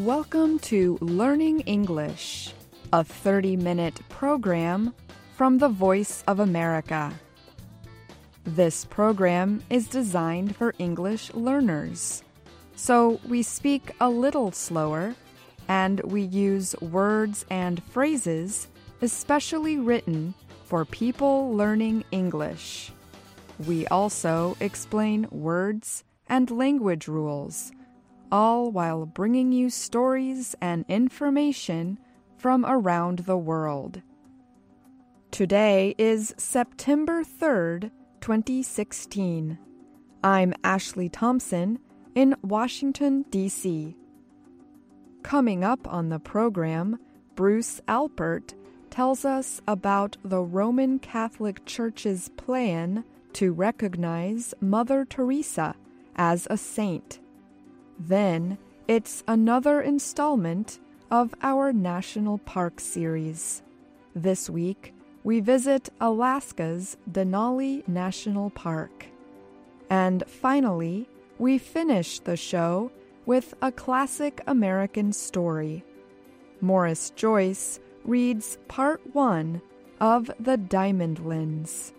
Welcome to Learning English, a 30-minute program from the Voice of America. This program is designed for English learners, so we speak a little slower and we use words and phrases especially written for people learning English. We also explain words and language rules, all while bringing you stories and information from around the world. Today is September 3rd, 2016. I'm Ashley Thompson in Washington, D.C. Coming up on the program, Bruce Alpert tells us about the Roman Catholic Church's plan to recognize Mother Teresa as a saint. Then, it's another installment of our National Park series. This week, we visit Alaska's Denali National Park. And finally, we finish the show with a classic American story. Morris Joyce reads Part 1 of The Diamond Lens.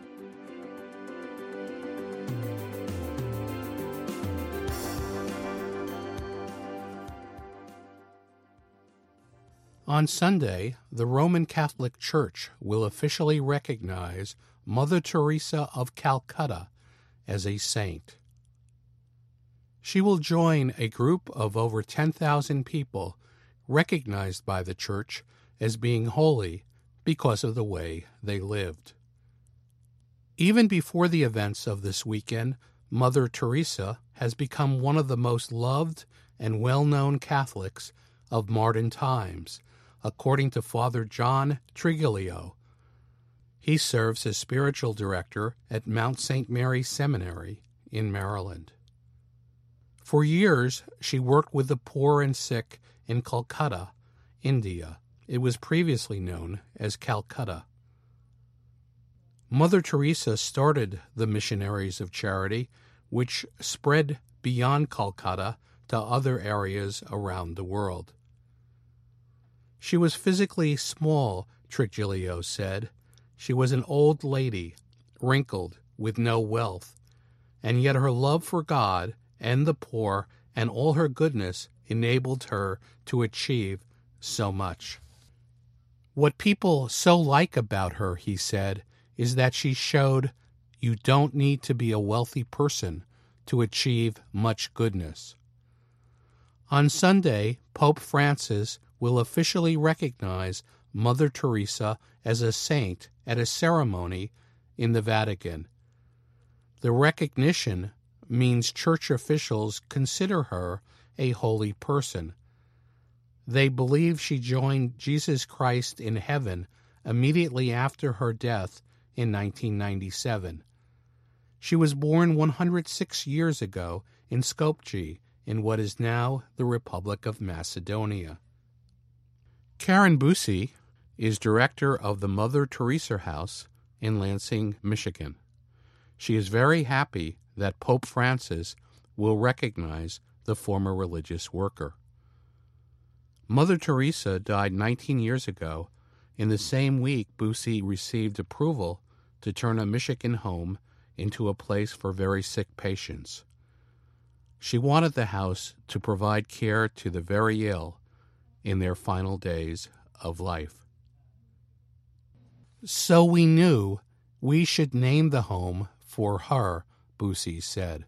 On Sunday, the Roman Catholic Church will officially recognize Mother Teresa of Calcutta as a saint. She will join a group of over 10,000 people recognized by the Church as being holy because of the way they lived. Even before the events of this weekend, Mother Teresa has become one of the most loved and well-known Catholics of modern times, according to Father John Trigilio. He serves as spiritual director at Mount St. Mary Seminary in Maryland. For years, she worked with the poor and sick in Calcutta, India. It was previously known as Calcutta. Mother Teresa started the Missionaries of Charity, which spread beyond Calcutta to other areas around the world. She was physically small, Trigilio said. She was an old lady, wrinkled, with no wealth, and yet her love for God and the poor and all her goodness enabled her to achieve so much. What people so like about her, he said, is that she showed you don't need to be a wealthy person to achieve much goodness. On Sunday, Pope Francis will officially recognize Mother Teresa as a saint at a ceremony in the Vatican. The recognition means church officials consider her a holy person. They believe she joined Jesus Christ in heaven immediately after her death in 1997. She was born 106 years ago in Skopje, in what is now the Republic of Macedonia. Karen Busey is director of the Mother Teresa House in Lansing, Michigan. She is very happy that Pope Francis will recognize the former religious worker. Mother Teresa died 19 years ago. In the same week, Busey received approval to turn a Michigan home into a place for very sick patients. She wanted the house to provide care to the very ill in their final days of life. So we knew we should name the home for her, Busey said.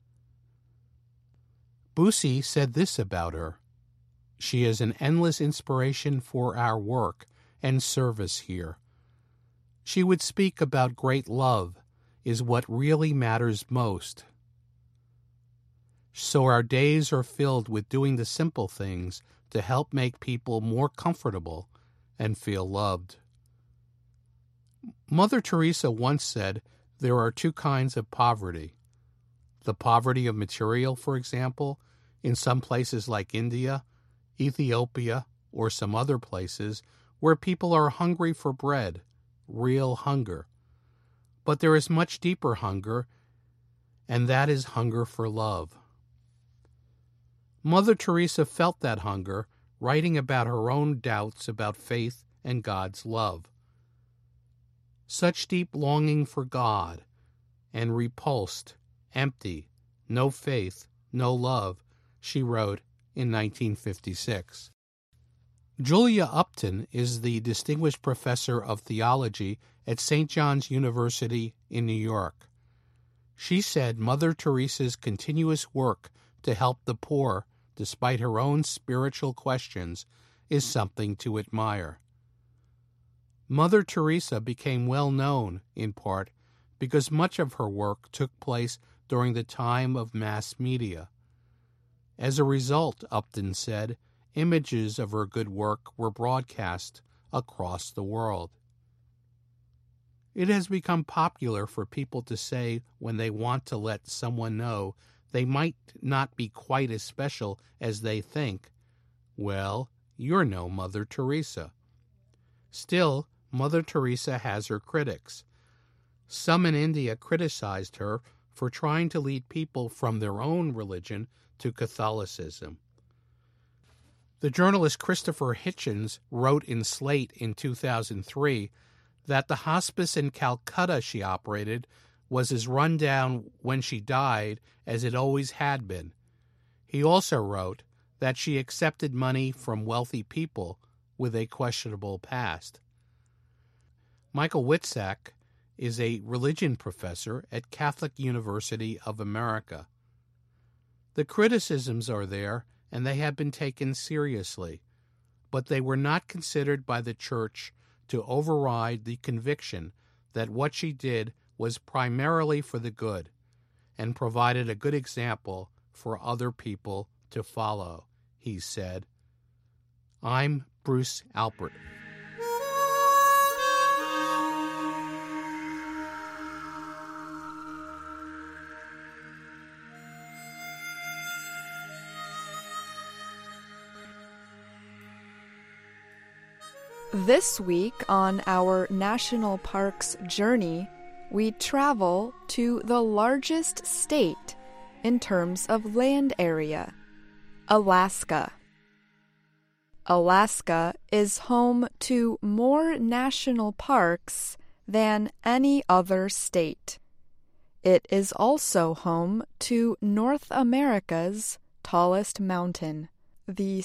Busey said this about her: she is an endless inspiration for our work and service here. She would speak about great love is what really matters most. So our days are filled with doing the simple things to help make people more comfortable and feel loved. Mother Teresa once said there are two kinds of poverty. The poverty of material, for example, in some places like India, Ethiopia, or some other places where people are hungry for bread, real hunger. But there is much deeper hunger, and that is hunger for love. Mother Teresa felt that hunger, writing about her own doubts about faith and God's love. Such deep longing for God, and repulsed, empty, no faith, no love, she wrote in 1956. Julia Upton is the Distinguished Professor of Theology at St. John's University in New York. She said Mother Teresa's continuous work to help the poor, despite her own spiritual questions, is something to admire. Mother Teresa became well known, in part, because much of her work took place during the time of mass media. As a result, Upton said, images of her good work were broadcast across the world. It has become popular for people to say when they want to let someone know they might not be quite as special as they think, well, you're no Mother Teresa. Still, Mother Teresa has her critics. Some in India criticized her for trying to lead people from their own religion to Catholicism. The journalist Christopher Hitchens wrote in Slate in 2003 that the hospice in Calcutta she operated was as run down when she died as it always had been. He also wrote that she accepted money from wealthy people with a questionable past. Michael Witzak is a religion professor at Catholic University of America. The criticisms are there, and they have been taken seriously, but they were not considered by the Church to override the conviction that what she did was primarily for the good and provided a good example for other people to follow, he said. I'm Bruce Alpert. This week on our National Parks journey, we travel to the largest state in terms of land area, Alaska. Alaska is home to more national parks than any other state. It is also home to North America's tallest mountain, the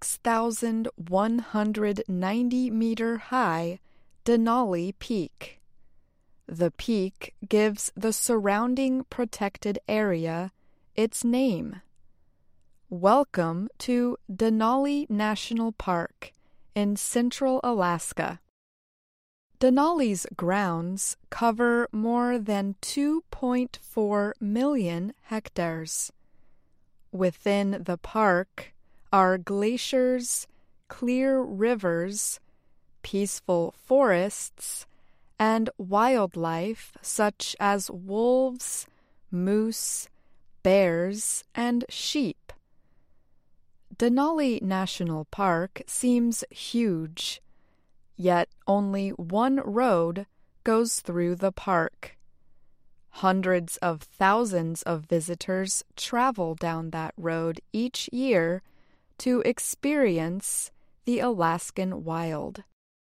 6,190-meter-high Denali Peak. The peak gives the surrounding protected area its name. Welcome to Denali National Park in central Alaska. Denali's grounds cover more than 2.4 million hectares. Within the park are glaciers, clear rivers, peaceful forests, and wildlife such as wolves, moose, bears, and sheep. Denali National Park seems huge, yet only one road goes through the park. Hundreds of thousands of visitors travel down that road each year to experience the Alaskan wild.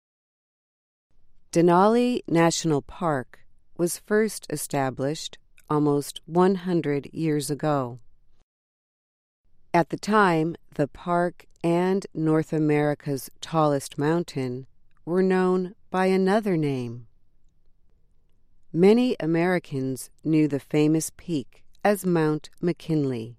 Denali National Park was first established almost 100 years ago. At the time, the park and North America's tallest mountain were known by another name. Many Americans knew the famous peak as Mount McKinley.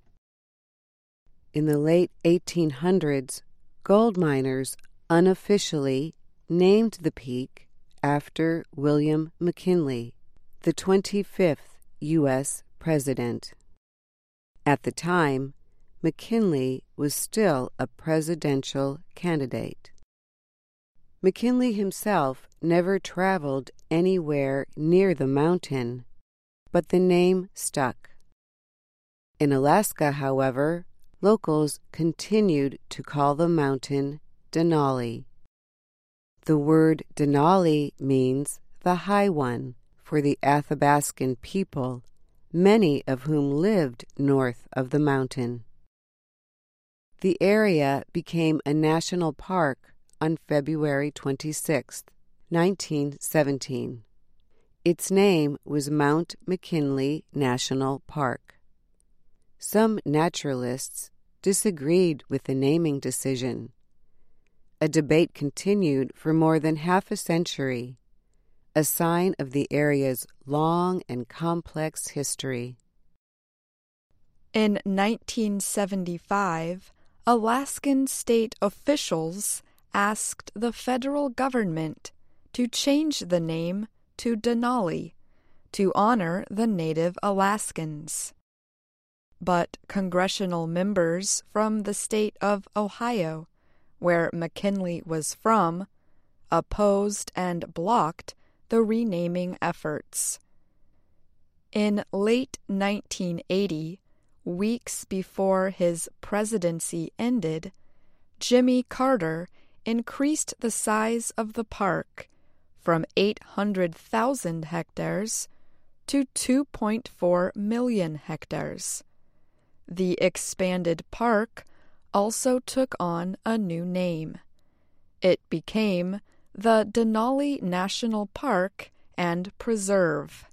In the late 1800s, gold miners unofficially named the peak after William McKinley, the 25th U.S. President. At the time, McKinley was still a presidential candidate. McKinley himself never traveled anywhere near the mountain, but the name stuck. In Alaska, however, locals continued to call the mountain Denali. The word Denali means the high one for the Athabascan people, many of whom lived north of the mountain. The area became a national park on February 26, 1917. Its name was Mount McKinley National Park. Some naturalists disagreed with the naming decision. A debate continued for more than half a century, a sign of the area's long and complex history. In 1975, Alaskan state officials asked the federal government to change the name to Denali to honor the native Alaskans. But congressional members from the state of Ohio, where McKinley was from, opposed and blocked the renaming efforts. In late 1980, weeks before his presidency ended, Jimmy Carter increased the size of the park from 800,000 hectares to 2.4 million hectares. The expanded park also took on a new name. It became the Denali National Park and Preserve.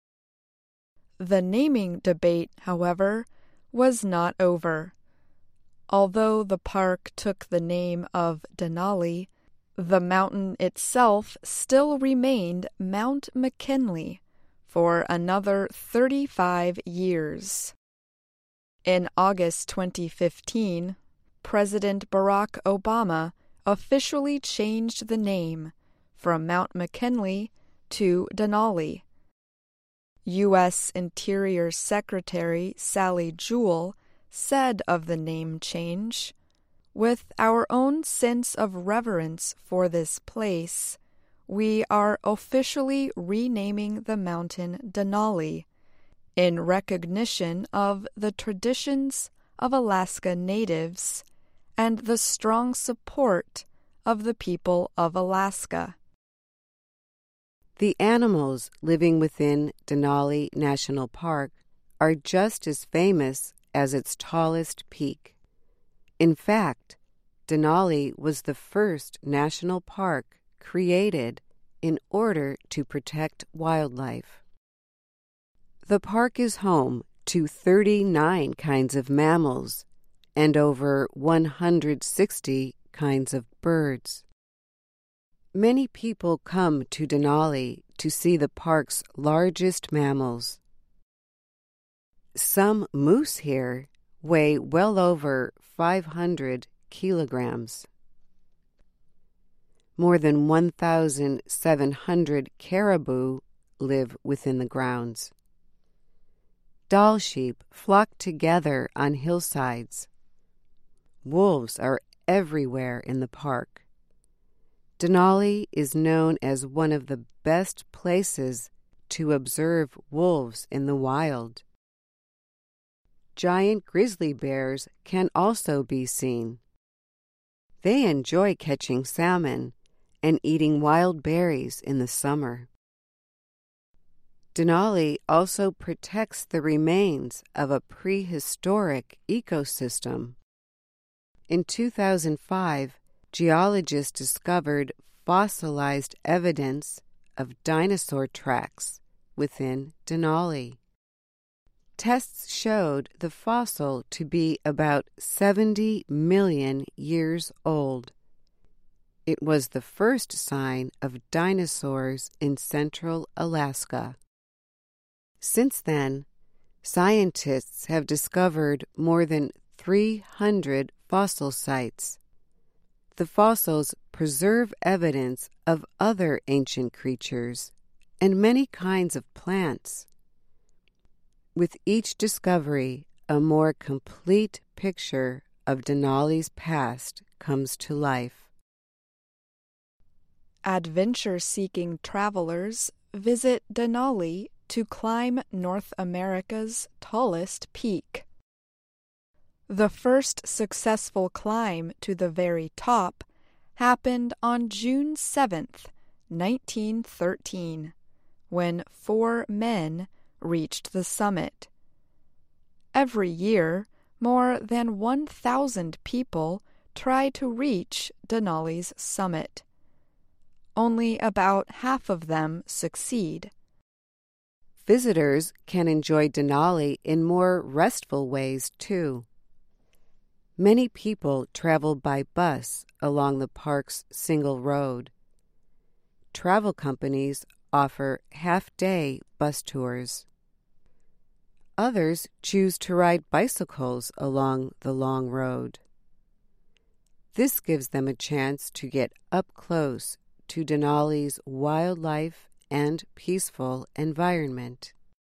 The naming debate, however, was not over. Although the park took the name of Denali, the mountain itself still remained Mount McKinley for another 35 years. In August 2015, President Barack Obama officially changed the name from Mount McKinley to Denali. U.S. Interior Secretary Sally Jewell said of the name change, "With our own sense of reverence for this place, we are officially renaming the mountain Denali in recognition of the traditions of Alaska Natives and the strong support of the people of Alaska." The animals living within Denali National Park are just as famous as its tallest peak. In fact, Denali was the first national park created in order to protect wildlife. The park is home to 39 kinds of mammals and over 160 kinds of birds. Many people come to Denali to see the park's largest mammals. Some moose here weigh well over 500 kilograms. More than 1,700 caribou live within the grounds. Dall sheep flock together on hillsides. Wolves are everywhere in the park. Denali is known as one of the best places to observe wolves in the wild. Giant grizzly bears can also be seen. They enjoy catching salmon and eating wild berries in the summer. Denali also protects the remains of a prehistoric ecosystem. In 2005, geologists discovered fossilized evidence of dinosaur tracks within Denali. Tests showed the fossil to be about 70 million years old. It was the first sign of dinosaurs in central Alaska. Since then, scientists have discovered more than 300 fossil sites. The fossils preserve evidence of other ancient creatures and many kinds of plants. With each discovery, a more complete picture of Denali's past comes to life. Adventure-seeking travelers visit Denali to climb North America's tallest peak. The first successful climb to the very top happened on June 7th, 1913, when 4 men reached the summit. Every year, more than 1,000 people try to reach Denali's summit. Only about half of them succeed. Visitors can enjoy Denali in more restful ways, too. Many people travel by bus along the park's single road. Travel companies offer half-day bus tours. Others choose to ride bicycles along the long road. This gives them a chance to get up close to Denali's wildlife and peaceful environment.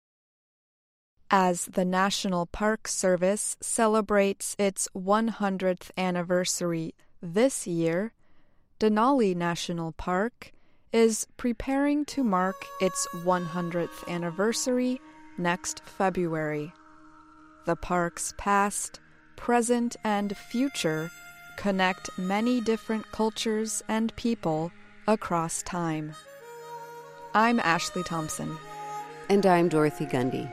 As the National Park Service celebrates its 100th anniversary this year, Denali National Park is preparing to mark its 100th anniversary next February. The park's past, present, and future connect many different cultures and people across time. I'm Ashley Thompson. And I'm Dorothy Gundy.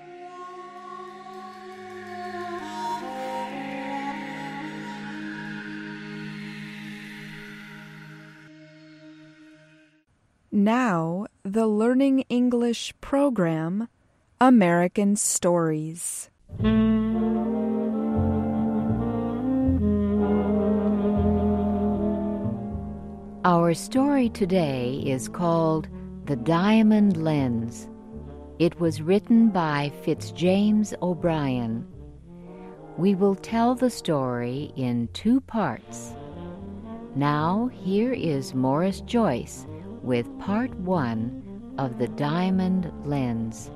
Now, the Learning English program, American Stories. Our story today is called The Diamond Lens. It was written by Fitzjames O'Brien. We will tell the story in 2 parts. Now, here is Morris Joyce with part 1 of The Diamond Lens.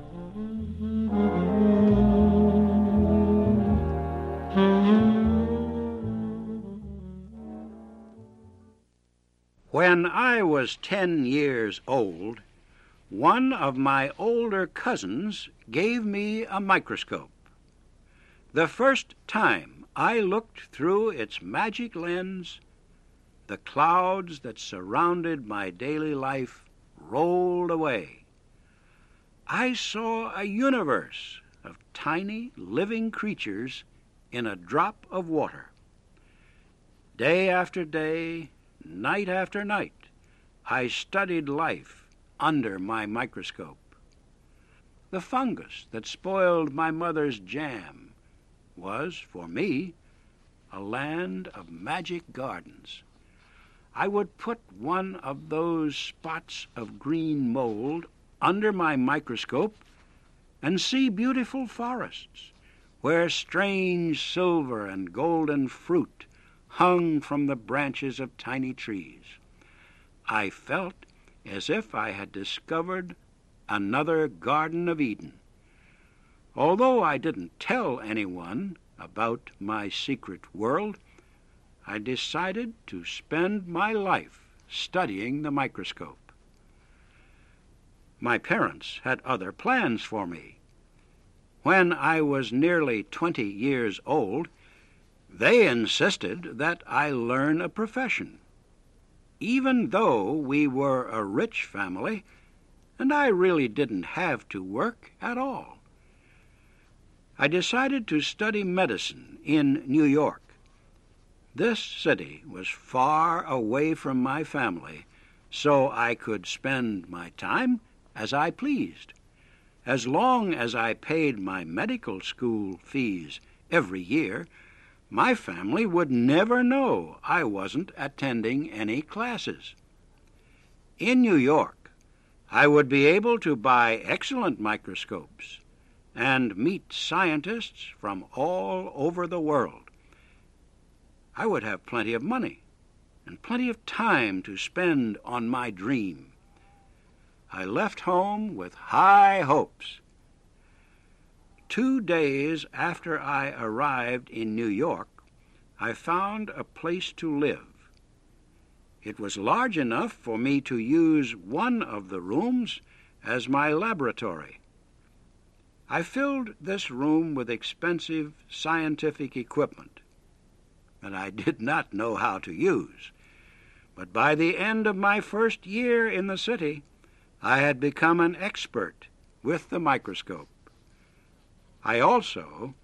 When I was 10 years old, one of my older cousins gave me a microscope. The first time I looked through its magic lens, the clouds that surrounded my daily life rolled away. I saw a universe of tiny, living creatures in a drop of water. Day after day, night after night, I studied life under my microscope. The fungus that spoiled my mother's jam was, for me, a land of magic gardens. I would put one of those spots of green mold under my microscope and see beautiful forests where strange silver and golden fruit hung from the branches of tiny trees. I felt as if I had discovered another Garden of Eden. Although I didn't tell anyone about my secret world, I decided to spend my life studying the microscope. My parents had other plans for me. When I was nearly 20 years old, they insisted that I learn a profession. Even though we were a rich family, and I really didn't have to work at all. I decided to study medicine in New York. This city was far away from my family, so I could spend my time as I pleased. As long as I paid my medical school fees every year, my family would never know I wasn't attending any classes. In New York, I would be able to buy excellent microscopes and meet scientists from all over the world. I would have plenty of money and plenty of time to spend on my dream. I left home with high hopes. 2 days after I arrived in New York, I found a place to live. It was large enough for me to use one of the rooms as my laboratory. I filled this room with expensive scientific equipment that I did not know how to use. But by the end of my first year in the city, I had become an expert with the microscope. I also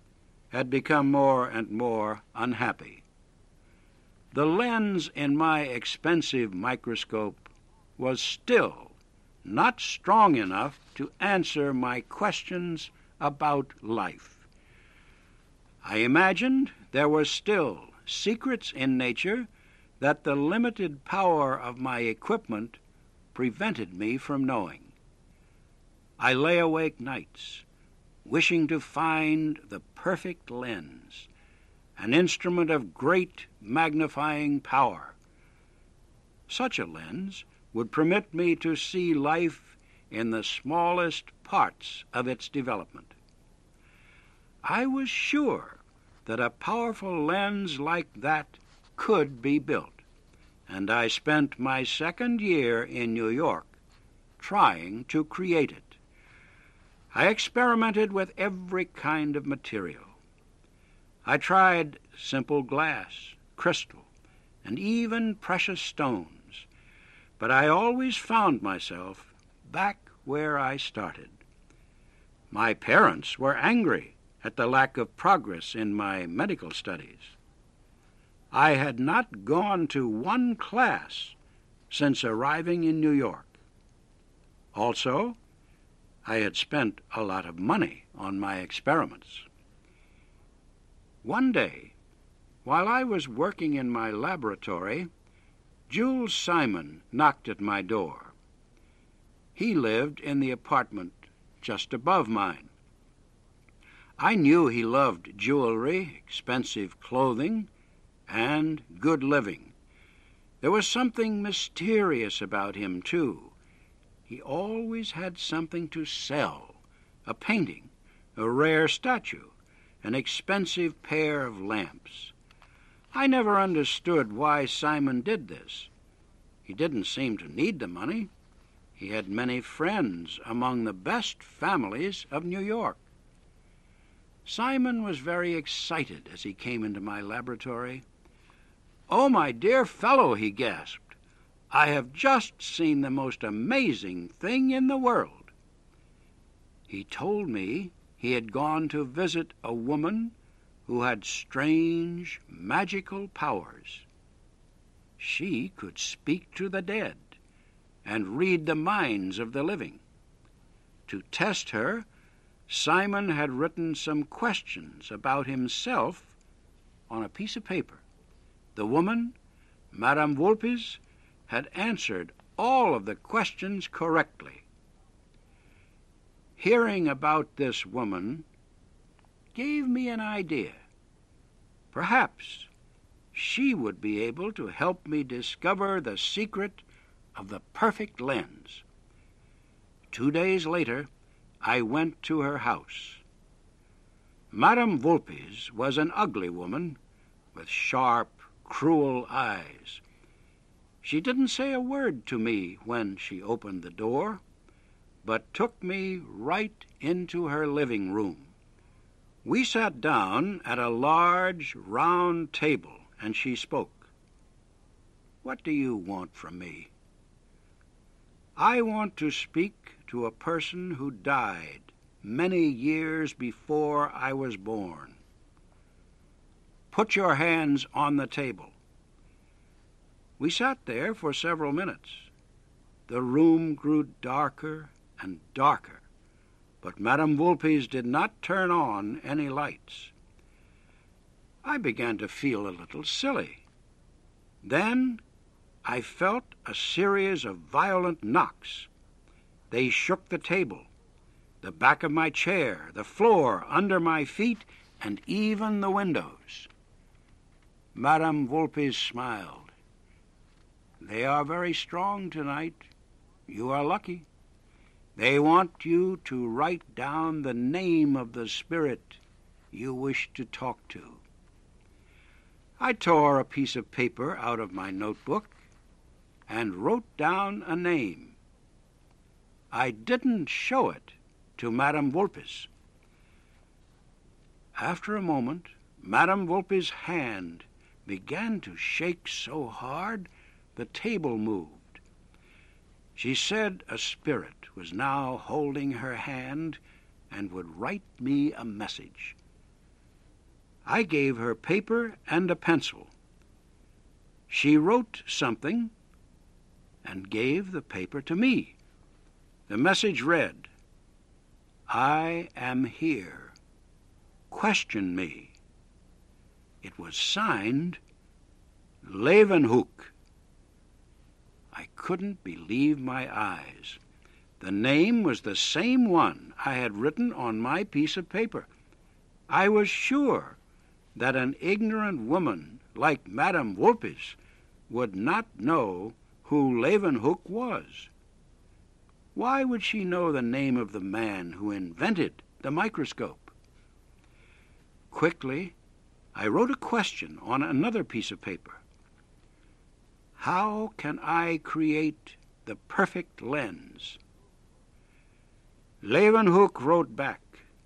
had become more and more unhappy. The lens in my expensive microscope was still not strong enough to answer my questions about life. I imagined there were still secrets in nature that the limited power of my equipment prevented me from knowing. I lay awake nights, wishing to find the perfect lens, an instrument of great magnifying power. Such a lens would permit me to see life in the smallest parts of its development. I was sure that a powerful lens like that could be built, and I spent my second year in New York trying to create it. I experimented with every kind of material. I tried simple glass, crystal, and even precious stones, but I always found myself back where I started. My parents were angry at the lack of progress in my medical studies. I had not gone to one class since arriving in New York. Also, I had spent a lot of money on my experiments. One day, while I was working in my laboratory, Jules Simon knocked at my door. He lived in the apartment just above mine. I knew he loved jewelry, expensive clothing, and good living. There was something mysterious about him, too. He always had something to sell, a painting, a rare statue, an expensive pair of lamps. I never understood why Simon did this. He didn't seem to need the money. He had many friends among the best families of New York. Simon was very excited as he came into my laboratory. "Oh, my dear fellow," he gasped, "I have just seen the most amazing thing in the world." He told me he had gone to visit a woman who had strange, magical powers. She could speak to the dead and read the minds of the living. To test her, Simon had written some questions about himself on a piece of paper. The woman, Madame Vulpes, had answered all of the questions correctly. Hearing about this woman gave me an idea. Perhaps she would be able to help me discover the secret of the perfect lens. 2 days later, I went to her house. Madame Vulpes was an ugly woman with sharp, cruel eyes. She didn't say a word to me when she opened the door, but took me right into her living room. We sat down at a large, round table, and she spoke. "What do you want from me?" "I want to speak to a person who died many years before I was born." "Put your hands on the table." We sat there for several minutes. The room grew darker and darker, but Madame Vulpes did not turn on any lights. I began to feel a little silly. Then I felt a series of violent knocks. They shook the table, the back of my chair, the floor under my feet, and even the windows. Madame Vulpes smiled. "They are very strong tonight. You are lucky. They want you to write down the name of the spirit you wish to talk to." I tore a piece of paper out of my notebook and wrote down a name. I didn't show it to Madame Vulpes. After a moment, Madame Vulpes' hand began to shake so hard the table moved. She said a spirit was now holding her hand and would write me a message. I gave her paper and a pencil. She wrote something and gave the paper to me. The message read, "I am here. Question me." It was signed Leeuwenhoek. I couldn't believe my eyes. The name was the same one I had written on my piece of paper. I was sure that an ignorant woman like Madame Vulpes would not know who Leeuwenhoek was. Why would she know the name of the man who invented the microscope? Quickly, I wrote a question on another piece of paper. How can I create the perfect lens? Leeuwenhoek wrote back,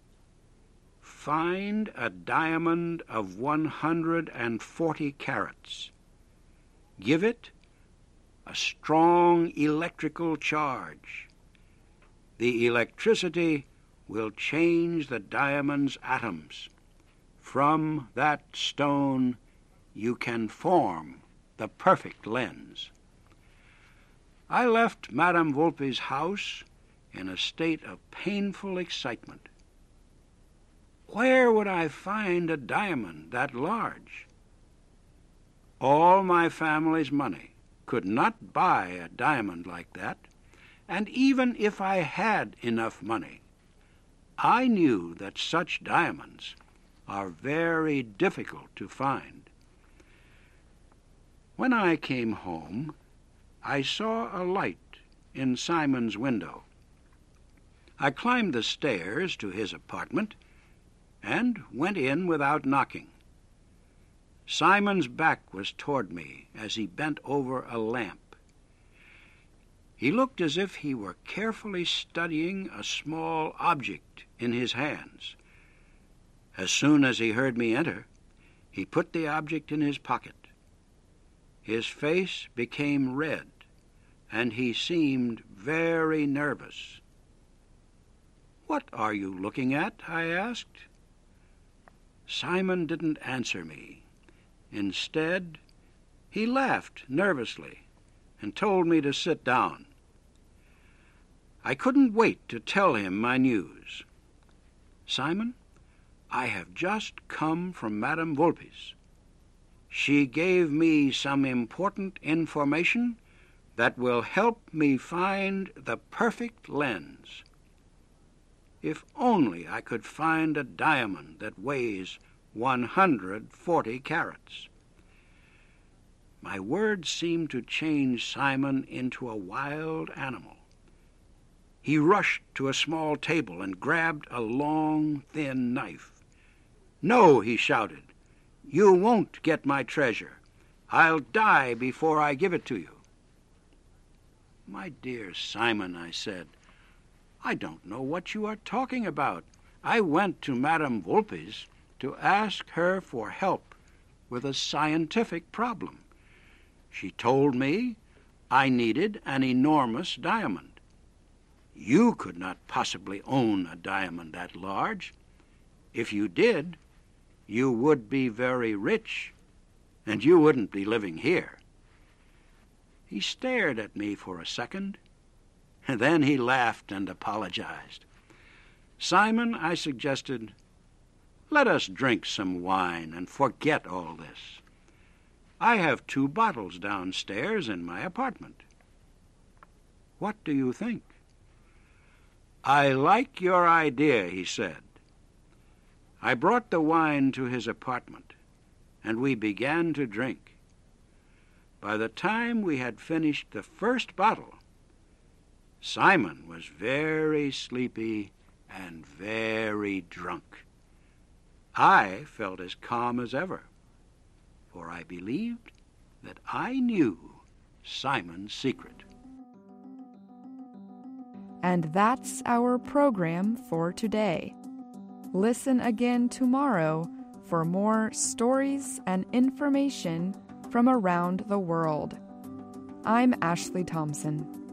"Find a diamond of 140 carats. Give it a strong electrical charge. The electricity will change the diamond's atoms. From that stone you can form the perfect lens." I left Madame Vulpes' house in a state of painful excitement. Where would I find a diamond that large? All my family's money could not buy a diamond like that, and even if I had enough money, I knew that such diamonds are very difficult to find. When I came home, I saw a light in Simon's window. I climbed the stairs to his apartment and went in without knocking. Simon's back was toward me as he bent over a lamp. He looked as if he were carefully studying a small object in his hands. As soon as he heard me enter, he put the object in his pocket. His face became red, and he seemed very nervous. "What are you looking at?" I asked. Simon didn't answer me. Instead, he laughed nervously and told me to sit down. I couldn't wait to tell him my news. "Simon, I have just come from Madame Vulpes. She gave me some important information that will help me find the perfect lens. If only I could find a diamond that weighs 140 carats." My words seemed to change Simon into a wild animal. He rushed to a small table and grabbed a long, thin knife. "No," he shouted, "you won't get my treasure. I'll die before I give it to you." "My dear Simon," I said, "I don't know what you are talking about. I went to Madame Vulpes to ask her for help with a scientific problem. She told me I needed an enormous diamond. You could not possibly own a diamond that large. If you did, you would be very rich, and you wouldn't be living here." He stared at me for a second, and then he laughed and apologized. "Simon," I suggested, "let us drink some wine and forget all this. I have 2 bottles downstairs in my apartment. What do you think?" "I like your idea," he said. I brought the wine to his apartment, and we began to drink. By the time we had finished the first bottle, Simon was very sleepy and very drunk. I felt as calm as ever, for I believed that I knew Simon's secret. And that's our program for today. Listen again tomorrow for more stories and information from around the world. I'm Ashley Thompson.